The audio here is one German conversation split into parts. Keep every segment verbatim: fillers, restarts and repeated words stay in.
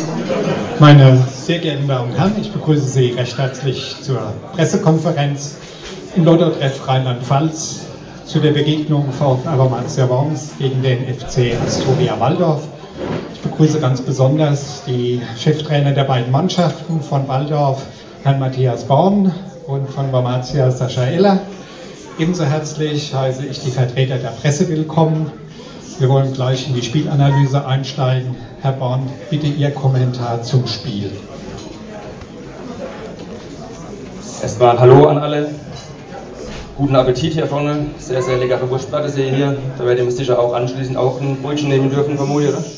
Meine sehr geehrten Damen und Herren, ich begrüße Sie recht herzlich zur Pressekonferenz im Lotto-Treff Rheinland-Pfalz zu der Begegnung von Aromatia Worms gegen den F C Astoria Walldorf. Ich begrüße ganz besonders die Cheftrainer der beiden Mannschaften von Walldorf, Herrn Matthias Born, und von Wormatia Sascha Eller. Ebenso herzlich heiße ich die Vertreter der Presse willkommen. Wir wollen gleich in die Spielanalyse einsteigen. Herr Born, bitte Ihr Kommentar zum Spiel. Erstmal ein Hallo an alle. Guten Appetit hier vorne. Sehr, sehr leckere Wurstplatte sehe ich hier. Da werdet ihr sicher auch anschließend auch ein Brötchen nehmen dürfen, vermutlich, oder?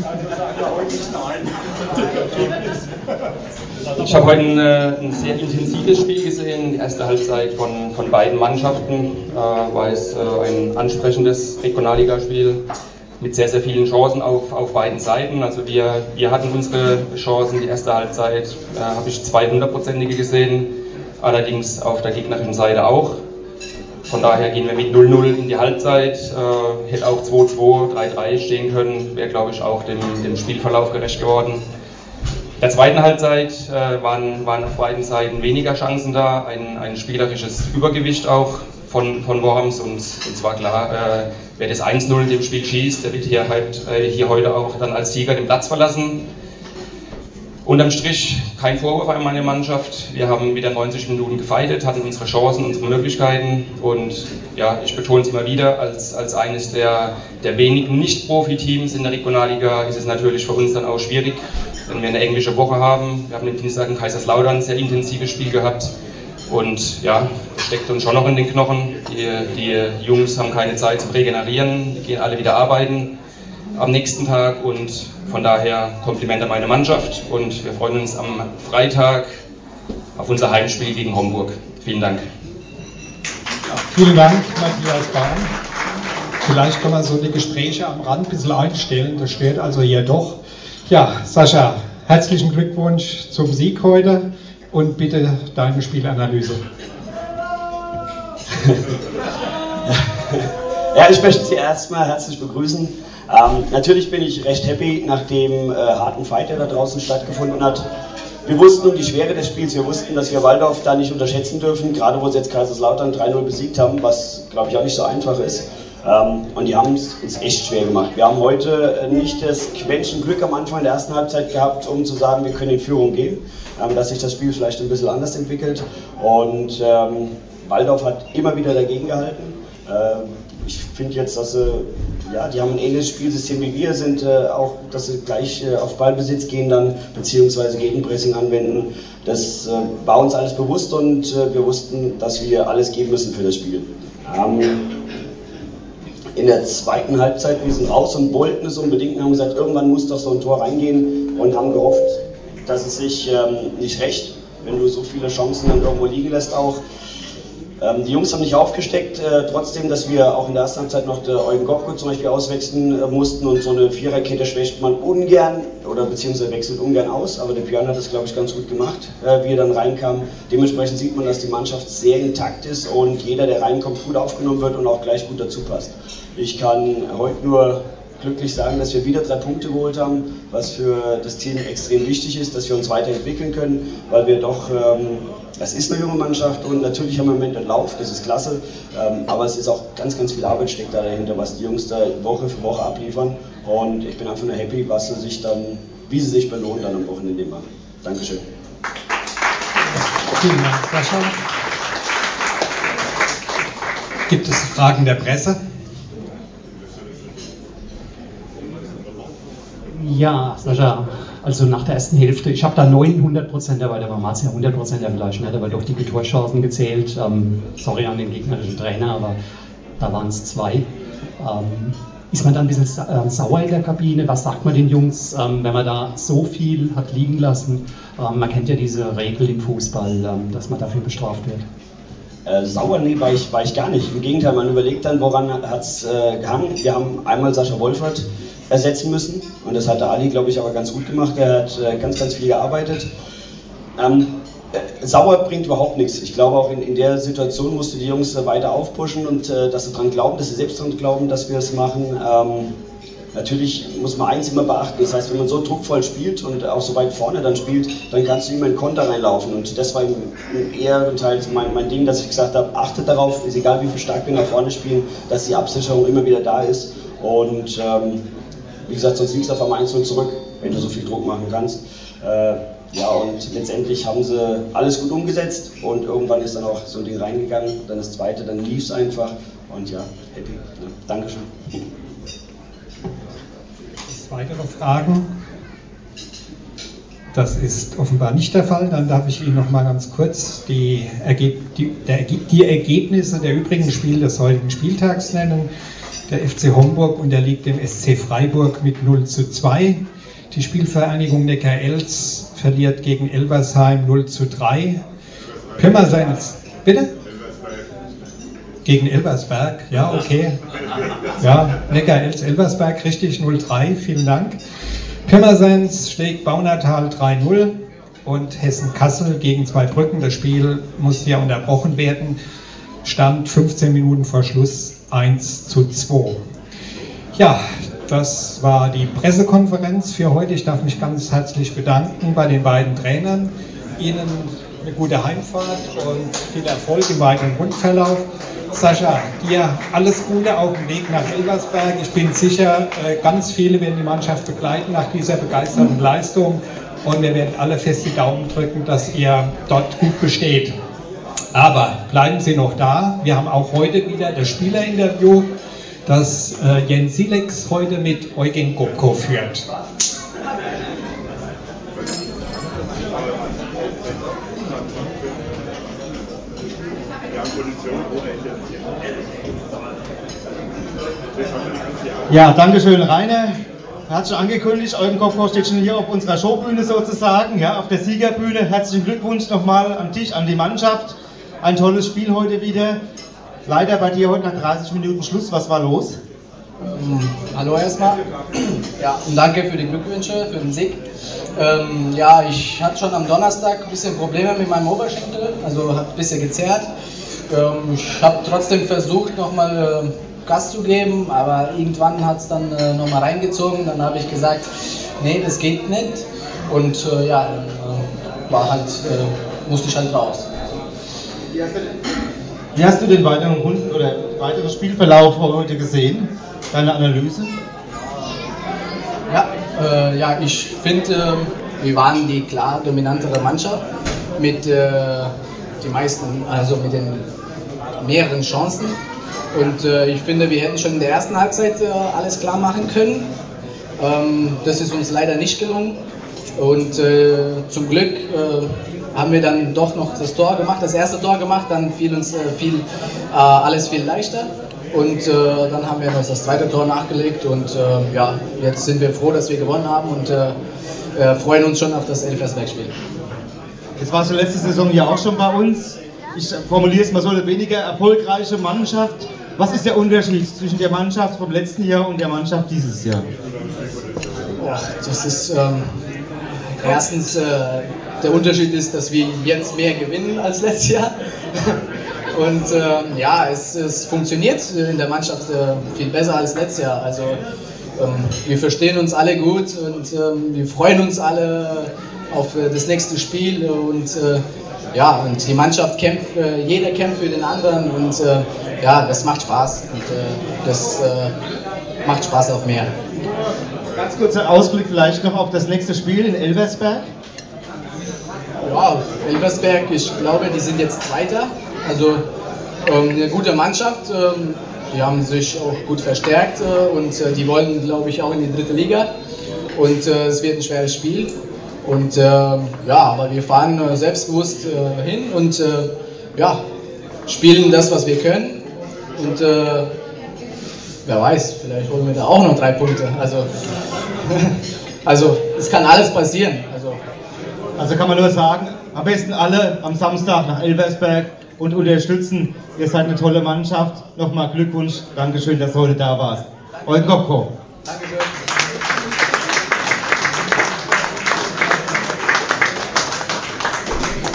Ich habe heute ein, ein sehr intensives Spiel gesehen. Die erste Halbzeit von, von beiden Mannschaften äh, war es äh, ein ansprechendes Regionalligaspiel mit sehr, sehr vielen Chancen auf, auf beiden Seiten. Also wir, wir hatten unsere Chancen. Die erste Halbzeit äh, habe ich zwei hundertprozentige gesehen, allerdings auf der gegnerischen Seite auch. Von daher gehen wir mit null null in die Halbzeit, äh, hätte auch zwei zwei, drei drei stehen können, wäre glaube ich auch dem, dem Spielverlauf gerecht geworden. In der zweiten Halbzeit äh, waren, waren auf beiden Seiten weniger Chancen da, ein, ein spielerisches Übergewicht auch von, von Worms, und es war klar, äh, wer das eins null in dem Spiel schießt, der wird hier, halt, äh, hier heute auch dann als Sieger den Platz verlassen. Unterm Strich kein Vorwurf an meine Mannschaft. Wir haben wieder neunzig Minuten gefeitet, hatten unsere Chancen, unsere Möglichkeiten, und ja, ich betone es immer wieder, als, als eines der, der wenigen Nicht-Profi-Teams in der Regionalliga ist es natürlich für uns dann auch schwierig, wenn wir eine englische Woche haben. Wir haben den Dienstag in Kaiserslautern ein sehr intensives Spiel gehabt, und ja, steckt uns schon noch in den Knochen. Die, die Jungs haben keine Zeit zum Regenerieren, die gehen alle wieder arbeiten am nächsten Tag, und von daher Kompliment an meine Mannschaft, und wir freuen uns am Freitag auf unser Heimspiel gegen Homburg. Vielen Dank. Ja, vielen Dank, Matthias Bahn. Vielleicht kann man so die Gespräche am Rand ein bisschen einstellen, das stört also hier doch. Ja, Sascha, herzlichen Glückwunsch zum Sieg heute und bitte deine Spielanalyse. Ja, ich möchte Sie erstmal herzlich begrüßen. Ähm, natürlich bin ich recht happy nach dem äh, harten Fight, der da draußen stattgefunden hat. Wir wussten um die Schwere des Spiels, wir wussten, dass wir Walldorf da nicht unterschätzen dürfen, gerade wo sie jetzt Kaiserslautern drei null besiegt haben, was glaube ich auch nicht so einfach ist. Ähm, und die haben es uns echt schwer gemacht. Wir haben heute nicht das Quäntchen Glück am Anfang der ersten Halbzeit gehabt, um zu sagen, wir können in Führung gehen, ähm, dass sich das Spiel vielleicht ein bisschen anders entwickelt. Und ähm, Walldorf hat immer wieder dagegen gehalten. Ähm, Ich finde jetzt, dass sie, ja, die haben ein ähnliches Spielsystem wie wir, sind äh, auch, dass sie gleich äh, auf Ballbesitz gehen dann, beziehungsweise Gegenpressing anwenden. Das äh, war uns alles bewusst, und äh, wir wussten, dass wir alles geben müssen für das Spiel. Ähm, in der zweiten Halbzeit, wir sind raus und wollten es unbedingt und haben gesagt, irgendwann muss doch so ein Tor reingehen, und haben gehofft, dass es sich ähm, nicht rächt, wenn du so viele Chancen dann irgendwo liegen lässt auch. Ähm, die Jungs haben nicht aufgesteckt, äh, trotzdem, dass wir auch in der ersten Halbzeit noch der Eugen Gopko zum Beispiel auswechseln äh, mussten, und so eine Viererkette schwächt man ungern oder beziehungsweise wechselt ungern aus, aber der Björn hat das glaube ich ganz gut gemacht, äh, wie er dann reinkam. Dementsprechend sieht man, dass die Mannschaft sehr intakt ist und jeder, der reinkommt, gut aufgenommen wird und auch gleich gut dazu passt. Ich kann heute nur glücklich sagen, dass wir wieder drei Punkte geholt haben, was für das Team extrem wichtig ist, dass wir uns weiterentwickeln können, weil wir doch, ähm, das ist eine junge Mannschaft, und natürlich haben wir im Moment einen Lauf, das ist klasse, ähm, aber es ist auch ganz, ganz viel Arbeit steckt da dahinter, was die Jungs da Woche für Woche abliefern, und ich bin einfach nur happy, was sie sich dann, wie sie sich belohnen dann am Wochenende machen. Dankeschön. Vielen Dank, Sascha. Gibt es Fragen der Presse? Ja, Sascha, also nach der ersten Hälfte, ich habe da neunhundert Prozent dabei, da war Marzia hundert Prozent vielleicht nicht, aber doch die Torchancen gezählt. Ähm, sorry an den gegnerischen Trainer, aber da waren es zwei. Ähm, ist man dann ein bisschen sa äh, sauer in der Kabine? Was sagt man den Jungs, ähm, wenn man da so viel hat liegen lassen? Ähm, man kennt ja diese Regel im Fußball, ähm, dass man dafür bestraft wird. Äh, sauer, nee, war ich, war ich gar nicht. Im Gegenteil, man überlegt dann, woran hat es äh, gehangen. Wir haben einmal Sascha Wolfert ersetzen müssen, und das hat der Ali, glaube ich, aber ganz gut gemacht. Er hat äh, ganz, ganz viel gearbeitet. Ähm, äh, sauer bringt überhaupt nichts. Ich glaube, auch in, in der Situation musst du die Jungs äh, weiter aufpushen, und äh, dass sie dran glauben, dass sie selbst dran glauben, dass wir es machen. Ähm, natürlich muss man eins immer beachten, das heißt, wenn man so druckvoll spielt und auch so weit vorne dann spielt, dann kannst du immer in Konter reinlaufen und das war eher Teil mein, mein Ding, dass ich gesagt habe, achtet darauf, ist egal wie viel stark wir nach vorne spielen, dass die Absicherung immer wieder da ist und ähm, wie gesagt, sonst liegst du auf einmal eins null zurück, wenn du so viel Druck machen kannst. Äh, ja, und letztendlich haben sie alles gut umgesetzt und irgendwann ist dann auch so ein Ding reingegangen, dann das zweite, dann lief es einfach und ja, happy. Ja, Dankeschön. Weitere Fragen? Das ist offenbar nicht der Fall. Dann darf ich Ihnen noch mal ganz kurz die, Ergeb die, der, die Ergebnisse der übrigen Spiele des heutigen Spieltags nennen. Der F C Homburg unterliegt dem S C Freiburg mit null zu zwei. Die Spielvereinigung Neckar-Elz verliert gegen Elversheim null zu drei. Pirmasens, bitte? Gegen Elversberg, ja, okay. Ja, Neckar-Elz, Elversberg, richtig, null drei, vielen Dank. Pirmasens schlägt Baunatal drei null und Hessen-Kassel gegen Zweibrücken. Das Spiel musste ja unterbrochen werden. Stand fünfzehn Minuten vor Schluss eins zu zwei. Ja, das war die Pressekonferenz für heute. Ich darf mich ganz herzlich bedanken bei den beiden Trainern. Ihnen eine gute Heimfahrt und viel Erfolg im weiteren Rundverlauf. Sascha, dir alles Gute auf dem Weg nach Elversberg. Ich bin sicher, ganz viele werden die Mannschaft begleiten nach dieser begeisternden Leistung und wir werden alle fest die Daumen drücken, dass ihr dort gut besteht. Aber bleiben Sie noch da. Wir haben auch heute wieder das Spielerinterview, das Jens Silex heute mit Eugen Gopko führt. Ja, danke schön, Rainer. Er hat schon angekündigt, Eugen Gopko steht schon hier auf unserer Showbühne sozusagen, ja, auf der Siegerbühne. Herzlichen Glückwunsch nochmal an dich, an die Mannschaft. Ein tolles Spiel heute wieder. Leider bei dir heute nach dreißig Minuten Schluss. Was war los? Ähm, hallo erstmal. Ja, und danke für die Glückwünsche, für den Sieg. Ähm, ja, ich hatte schon am Donnerstag ein bisschen Probleme mit meinem Oberschenkel, also hat ein bisschen gezerrt. Ähm, ich habe trotzdem versucht, nochmal äh, Gas zu geben, aber irgendwann hat es dann äh, nochmal reingezogen. Dann habe ich gesagt, nee, das geht nicht. Und äh, ja, dann äh, war halt, äh, musste ich halt raus. Wie hast du den weiteren Runden oder weiteren Spielverlauf heute gesehen? Deine Analyse? Ja, äh, ja ich finde, äh, wir waren die klar dominantere Mannschaft mit äh, die meisten, also mit den mehreren Chancen. Und äh, ich finde, wir hätten schon in der ersten Halbzeit äh, alles klar machen können. Ähm, das ist uns leider nicht gelungen. Und äh, zum Glück äh, haben wir dann doch noch das Tor gemacht, das erste Tor gemacht, dann fiel uns äh, viel, äh, alles viel leichter. Und äh, dann haben wir noch das zweite Tor nachgelegt und äh, ja, jetzt sind wir froh, dass wir gewonnen haben und äh, äh, freuen uns schon auf das Elversberg-Spiel. Jetzt warst du letzte Saison ja auch schon bei uns. Ich formuliere es mal so, eine weniger erfolgreiche Mannschaft. Was ist der Unterschied zwischen der Mannschaft vom letzten Jahr und der Mannschaft dieses Jahr? Ja, das ist ähm, erstens, äh, der Unterschied ist, dass wir jetzt mehr gewinnen als letztes Jahr. Und ähm, ja, es, es funktioniert in der Mannschaft äh, viel besser als letztes Jahr. Also ähm, wir verstehen uns alle gut und ähm, wir freuen uns alle auf äh, das nächste Spiel und äh, ja, und die Mannschaft kämpft, äh, jeder kämpft für den anderen und äh, ja, das macht Spaß und äh, das äh, macht Spaß auf mehr. Ganz kurzer Ausblick vielleicht noch auf das nächste Spiel in Elversberg. Ja, Elversberg, ich glaube, die sind jetzt Zweiter. Also ähm, eine gute Mannschaft, ähm, die haben sich auch gut verstärkt äh, und äh, die wollen, glaube ich, auch in die dritte Liga und äh, es wird ein schweres Spiel und äh, ja, aber wir fahren äh, selbstbewusst äh, hin und äh, ja, spielen das, was wir können und äh, wer weiß, vielleicht holen wir da auch noch drei Punkte, also, also es kann alles passieren. Also. also kann man nur sagen, am besten alle am Samstag nach Elversberg und unterstützen. Ihr seid eine tolle Mannschaft. Nochmal Glückwunsch. Dankeschön, dass du heute da warst. Eugen Gopko. Dankeschön.